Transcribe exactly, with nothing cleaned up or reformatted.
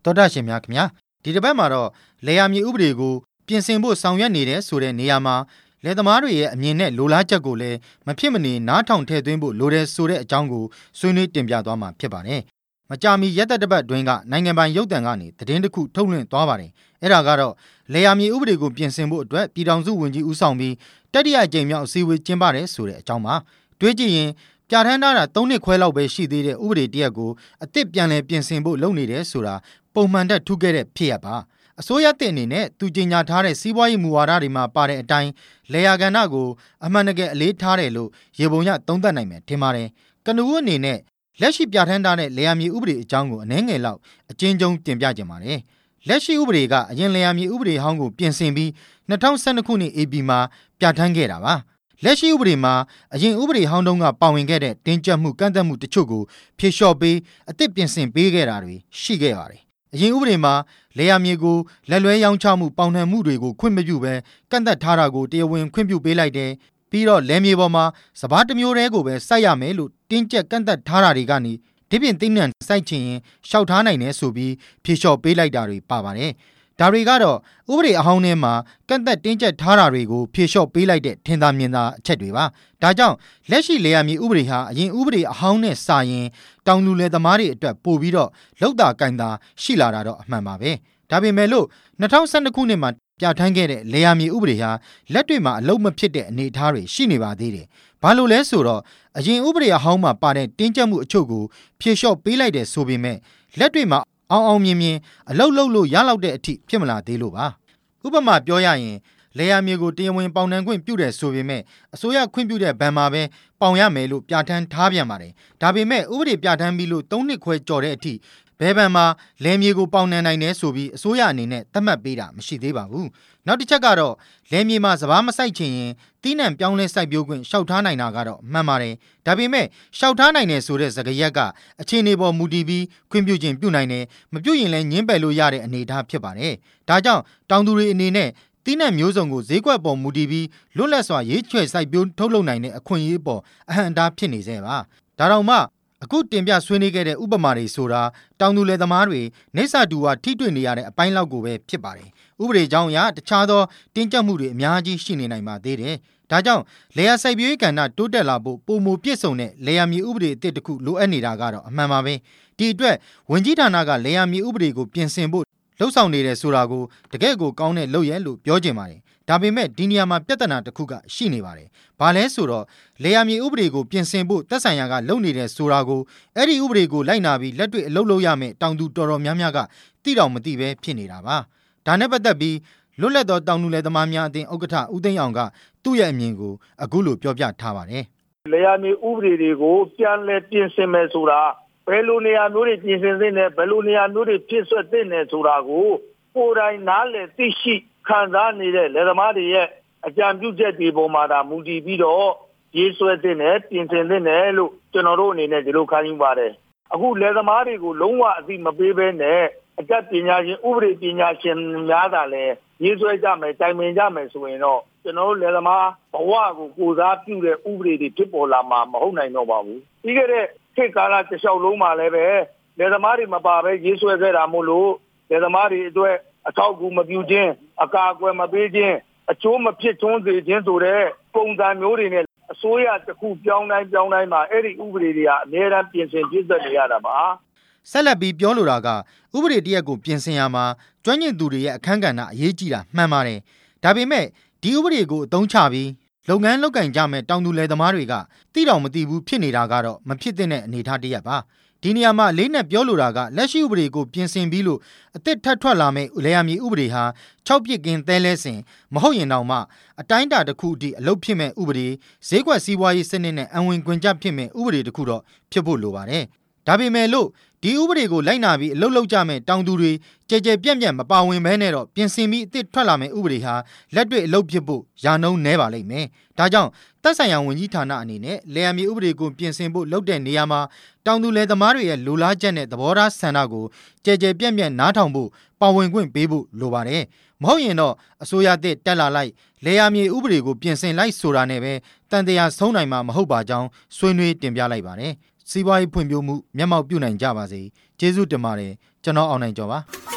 တော်တာရှင်များခင်ဗျာဒီတစ်ပတ်မှာတော့လယ်ယာမြေဥပဒေကိုပြင်ဆင်ဖို့ဆောင်ရွက်နေတဲ့ဆိုတဲ့နေရာမှာလယ်သမားတွေရဲ့အမြင်နဲ့လိုလားချက်ကိုလည်းမဖြစ်မနေနားထောင်ထည့်သွင်းဖို့လိုတယ်ဆိုတဲ့အကြောင်းကိုဆွေးနွေးတင်ပြသွားမှာဖြစ်ပါတယ်။မကြာမီရက်သက်တစ်ပတ်တွင်းကနိုင်ငံပိုင်ရုပ်သံကနေသတင်းတစ်ခုထုတ်လွှင့်သွားပါတယ်။အဲ့ဒါကတော့လယ်ယာမြေဥပဒေကိုပြင်ဆင်ဖို့အတွက်ပြည်ထောင်စုဝန်ကြီးဦးဆောင်ပြီးတတိယကြိမ်မြောက်အစည်းအဝေးကျင်းပတယ်ဆိုတဲ့အကြောင်းပါ။တွေးကြည့်ရင်ပြဋ္ဌာန်းထားတာသုံးနှစ်ခွဲလောက်ပဲရှိသေးတဲ့ဥပဒေတရက်ကိုအသစ်ပြန်လည်ပြင်ဆင်ဖို့လုပ်နေတယ်ဆိုတာပုံမှန်တက်ထူးခဲ့တဲ့ဖြစ်ရပ်ပါအစိုးရတဲ့အနေနဲ့သူကြေညာထားတဲ့စီးပွားရေးမူဝါဒတွေမှာပါတဲ့အတိုင်းလေယာကဏ္ဍကိုအမှန်တကယ်အလေးထားတယ်လို့ရေပုံရသုံးသပ်နိုင်မယ်ထင်ပါတယ်ကနဦးအနေနဲ့လက်ရှိပြဋ္ဌာန်းထားတဲ့လေယာမြေဥပဒေအကြောင်းကိုအနည်းငယ်လောက်အကျဉ်းချုပ်တင်ပြကြပါမယ်လက်ရှိဥပဒေကအရင်လေယာမြေဥပဒေဟောင်းကိုပြင်ဆင်ပြီး၂၀၁၂ခုနှစ်ဧပြီမှာပြဋ္ဌာန်းခဲ့တာပါလက်ရှိဥပဒေမှာအရင်ဥပဒေဟောင်းတုန်းကပါဝင်ခဲ့တဲ့တင်းကျပ်မှုကန့်သတ်မှုတချို့ကိုဖြေလျှော့ပေးအသစ်ပြင်ဆင်ပေးခဲ့တာတွေရှိခဲ့ပါတယ်အရင်ဥပဒေမှာလေယာမြေကိုလက်လွဲရောင်းချမှုပေါင်နှံမှုတွေကိုခွင့်မပြုဘဲကန့်သတ်ထားတာကိုတရားဝင်ခွင့်ပြုပေးလိုက်တယ်ပြီးတော့လယ်မြေပေါ်မှာစပါးတစ်မျိုးတည်းကိုပဲစိုက်ရမယ်လို့တင်းကျပ်ကန့်သတ်ထားတာတွေကနေဒီပြင်သိမ့်နှံစိုက်ချင်ရင်ရှောက်ထားနိုင်တယ်ဆိုပြီးဖြေလျှော့ပေးလိုက်တာတွေပါပါတယ်ဒါတွေကတော့ဥပဒေအဟောင်းထဲမှာကန့်သက်တင်းကျပ်ထားတာတွေကိုဖြေလျှော့ပေးလိုက်တဲ့ထင်သာမြင်သာအချက်တွေပါဒါကြောင့်လက်ရှိလေယာမြေဥပဒေဟာအရင်ဥပဒေအဟောင်းနဲ့စာရင်တောင်သူလယ်သမားတွေအတွက်ပို့ပြီးတော့လောက်တာကင်တာရှိလာတာတော့အမှန်ပါပဲဒါပေမဲ့လို့၂၀၁၂ခုနှစ်မှာပြဋ္ဌာန်းခဲ့တဲ့လေယာမြေဥပဒေဟာလက်တွေ့မှာအလုံးမဖြစ်တဲ့အနေအထားတွေရှိနေပါသေးတယ်ဘာလို့လဲဆိုတော့အရင်ဥပဒေအဟောင်းမှာပါတဲ့တင်းကျပ်မှုအချို့ကိုဖြေလျှော့ပေးလိုက်တယ်ဆိုပေမဲ့လက်တွေ့မှာအောင်အောင်မြင်မြင်အလုတ်လုတ်လို့ရလောက်တဲ့အထိဖြစ်မလာသေးလို့ပါဥပမာပြောရရင်လေယာမြေကိုတရားဝင်ပေါင်နှံခွင့်ပြုတယ်ဆိုပေမဲ့အစိုးရခွင့်ပြုတဲ့ဘဏ်မှာပဲပေါင်ရမယ်လို့ပြဋ္ဌာန်းထားပြန်ပါတယ်ဒါပေမဲ့ဥပဒေပြဋ္ဌာန်းပြီးလို့သုံးနှစ်ခွဲကျော်တဲ့အထိဘယ်ဘဏ်မှာလယ်မြေကိုပေါင်နှံနိုင်တယ်ဆိုပြီးအစိုးရအနေနဲ့သတ်မှတ်ပေးတာမရှိသေးပါဘူးနောက်တစ်ချက်ကတော့လယ်မြေမှာစပါးမစိုက်ချင်ရင်တီးနှံပြောင်းလဲစိုက်ပျိုးခွင့်ရှောက်ထားနိုင်တာကတော့မှန်ပါတယ်ဒါပေမဲ့ရှောက်ထားနိုင်တယ်ဆိုတဲ့စကားရပ်ကအခြေအနေပေါ်မူတည်ပြီးခွင့်ပြုခြင်းပြုနိုင်တယ်မပြုရင်လည်းညှင်းပယ်လို့ရတဲ့အနေအထားဖြစ်ပါတယ်ဒါကြောင့်တောင်သူတွေအနေနဲ့တီးနှံမျိုးစုံကိုဈေးကွက်ပေါ်မူတည်ပြီးလွတ်လပ်စွာရေးချွဲစိုက်ပျိုးထုတ်လုပ်နိုင်တဲ့အခွင့်အရေးပေါ်အဟန့်အတားဖြစ်နေစေပါဒါတောင်မှအခုတင်ပြဆွေးနွေးခဲ့တဲ့ဥပမာတွေဆိုတာတောင်သူလယ်သမားတွေနေဆာတူဝါထိတွေ့နေရတဲ့အပိုင်းလောက်ကိုပဲဖြစ်ပါတယ်ဥပဒေကြောင်းအရတခြားသောတင်းကျပ်မှုတွေအများကြီးရှိနေနိုင်ပါသေးတယ်ဒါကြောင့်လေယာစိုက်ပျိုးရေးကဏ္ဍတိုးတက်လာဖို့ပုံမပြည့်စုံတဲ့လေယာမြေဥပဒေအသစ်တစ်ခုလိုအပ်နေတာကတော့အမှန်ပါပဲဒီအတွက်ဝန်ကြီးဌာနကလေယာမြေဥပဒေကိုပြင်ဆင်ဖို့လှုပ်ဆောင်နေတယ်ဆိုတာကိုတကယ့်ကိုကောင်းတဲ့လုပ်ရလို့ပြောချင်ပါတယ်ဒါပေမဲ့ဒီနေရာမှာပြဿနာတစ်ခုကရှိနေပါတယ်ဘာလဲဆိုတော့လေယာမြေဥပဒေကိုပြင်ဆင်ဖို့သက်ဆိုင်ရာကလုပ်နေတယ်ဆိုတာကိုအဲ့ဒီဥပဒေကိုလိုက်နာပြီးလက်တွေ့အလုပ်လုပ်ရမယ်တောင်သူတော်တော်များများကသိတော်မသိပဲဖြစ်နေတာပါဒါနဲ့ပတ်သက်ပြီးလွတ်လပ်သောတောင်သူလယ်သမားများအသင်းဥက္ကဋ္ဌဦးသိန်းအောင်ကသူ့ရဲ့အမြင်ကိုအခုလိုပြောပြထားပါတယ်လေယာမြေဥပဒေတွေကိုပြန်လည်ပြင်ဆင်မယ်ဆိုတာဘယ်လိုနေရာမျိုးတွေပြင်ဆင်သင့်တယ်ဘယ်လိုနေရာမျိုးတွေဖြစ်ဆွတ်သင့်တယ်ဆိုတာကိုကိုယ်တိုင်နားလည်သိရှိခံစားနေတဲ့လယ်သမားတွေရဲ့အကြံပြုချက်တွေပေါ်မှာဒါမူတည်ပြီးတော့ရေးဆွဲသင့်တယ်ပြင်ဆင်သင့်တယ်လို့ကျွန်တော်တို့အနေနဲ့ဒီလိုခံယူပါတယ်အခုလယ်သမားတွေကိုလုံးဝအသိမပေးဘဲနဲ့အကြက်ပညာရှင်ဥပဒေပညာရှင်များသာလဲရေးဆွဲကြမယ်တိုင်ပင်ကြမယ်ဆိုရင်တော့ကျွန်တော်တို့လယ်သမားဘဝကိုကိုစားပြုတဲ့ဥပဒေတွေဖြစ်ပေါ်လာမှာမဟုတ်နိုင်တော့ပါဘူးပြီးခဲ့တဲ့ခေတ်ကာလတစ်လျှောက်လုံးမှာလည်းပဲလယ်သမားတွေမပါဘဲရေးဆွဲခဲ့တာမို့လို့လယ်သမားတွေအတွက်အထောက်အကူမပြုခြင်းအကာအကွယ်မပေးခြင်းအကျိုးမဖြစ်ထွန်းစေခြင်းဆိုတဲ့ပုံစံမျိုးတွေနဲ့အစိုးရတစ်ခုပြောင်းတိုင်းပြောင်းတိုင်းမှာအဲ့ဒီဥပဒေတွေကအများအားပြင်ဆင်ပြည့်စုံနေရတာပါဆက်လက်ပြီးပြောလိုတာကဥပဒေတရက်ကိုပြင်ဆင်ရမှာကျွမ်းကျင်သူတွေရဲ့အခန်းကဏ္ဍအရေးကြီးတာမှန်ပါတယ်ဒါပေမဲ့ဒီဥပဒေကိုအသုံးချပြီးလုပ်ငန်းလုပ်ကင်ကြမဲ့တောင်သူလယ်သမားတွေကသိတော်မသိဘူးဖြစ်နေတာကတော့မဖြစ်သင့်တဲ့အနေအထားတစ်ရပ်ပါဒီနေရာမှာလေးနဲ့ပြောလိုတာကလက်ရှိဥပဒေကိုပြင်ဆင်ပြီးလို့အသစ်ထပ်ထွက်လာမဲ့လေယာမြေဥပဒေဟာ၆ပြစ်ကင်းသဲလဲစဉ်မဟုတ်ရင်တော့မှအတိုင်းအတာတစ်ခုအထိအလုပ်ဖြစ်မဲ့ဥပဒေဈေးကွက်စီးပွားရေးစနစ်နဲ့အဝင်ခွင်ကျဖြစ်မဲ့ဥပဒေတစ်ခုတော့ဖြစ်ဖို့လိုပါတယ်ဒါပေမဲ့လို့ဒီဥပဒေကိုလိုက်နာပြီးအလုပ်လုပ်ကြမဲ့တောင်သူတွေကြဲကြဲပြန့်ပြန့်မပါဝင်ဘဲနဲ့တော့ပြင်ဆင်ပြီးအသစ်ထွက်လာမဲ့ဥပဒေဟာလက်တွေ့အလုပ်ဖြစ်ဖို့ရာနှုန်းနည်းပါလိမ့်မယ်ဒါကြောင့်သက်ဆိုင်ရာဝန်ကြီးဌာနအနေနဲ့လယ်ယာမြေဥပဒေကိုပြင်ဆင်ဖို့လုပ်တဲ့နေရာမှာတောင်သူလယ်သမားတွေရဲ့လိုလားချက်နဲ့သဘောထားဆန္ဒကိုကြဲကြဲပြန့်ပြန့်နားထောင်ဖို့ပါဝင်ခွင့်ပေးဖို့လိုပါတယ်မဟုတ်ရင်တော့အစိုးရသစ်တက်လာလိုက်လယ်ယာမြေဥပဒေကိုပြင်ဆင်လိုက်ဆိုတာနဲ့ပဲတန်တရားဆုံးနိုင်မှာမဟုတ်ပါကြောင်းဆွေးနွေးတင်ပြလိုက်ပါတယ်စစီးပွားရေးဖွံ့ဖြိုးမှုမျက်မှောက်ပြုနိုင်ကြပါစေကျေးဇူးတင်ပါတယ်ကျွန်တော်အောင်နိုင်ကျော်ပါ